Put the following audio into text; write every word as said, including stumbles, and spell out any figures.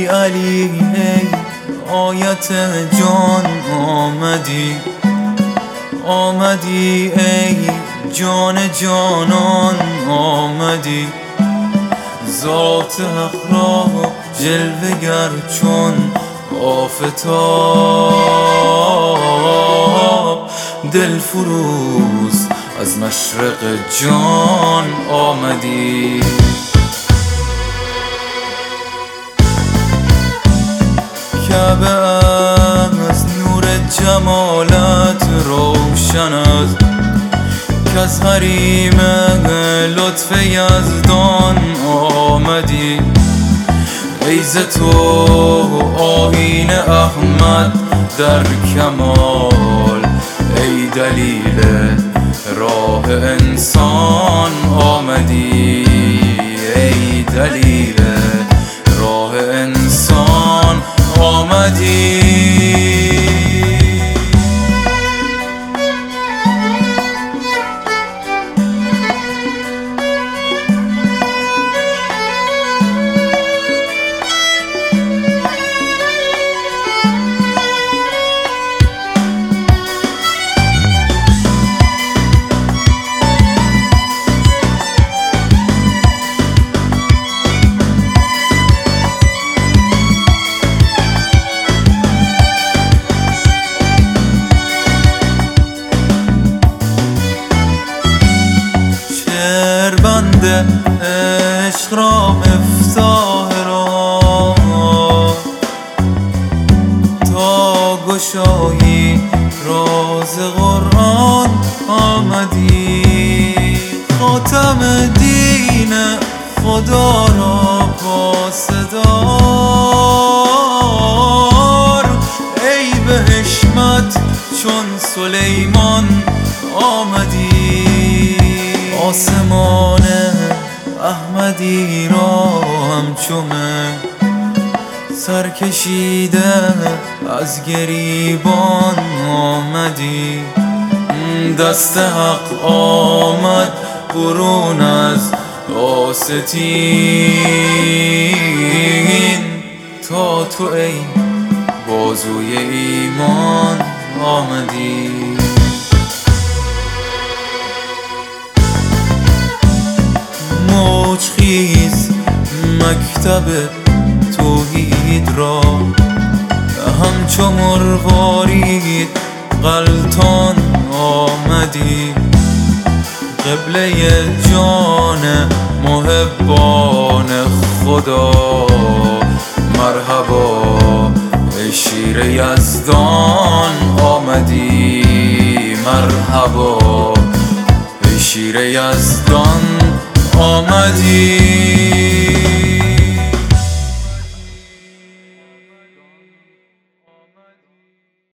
علی ای آیت جان آمدی آمدی ای جان جانان آمدی ذات حق را جلوه گر چون آفتاب دل فروز از مشرق جان آمدی کعبه از نور جمالت روشن است که از حریم لطف یزدان آمدی ای ز تو آیین احمد در کمال ای دلیل راه انسان آمدی ای دلیل راه انسان آمدی بنده عشق را مفتاح را تا گشایی راز قرآن آمدی خاتم دین خدا را پاسدار ای به حشمت چون سلیمان آمدی آسمان احمدی را همچومه سر کشیده از گریبان آمدی دست حق آمد برون از آستین تا تو ای بازوی ایمان آمدی موج خیز مکتب توحید را همچو مروارید غلطان آمدی قبله جان محبان خدا مرحبا ای شیر یزدان آمدی مرحبا ای شیر یزدان آمدی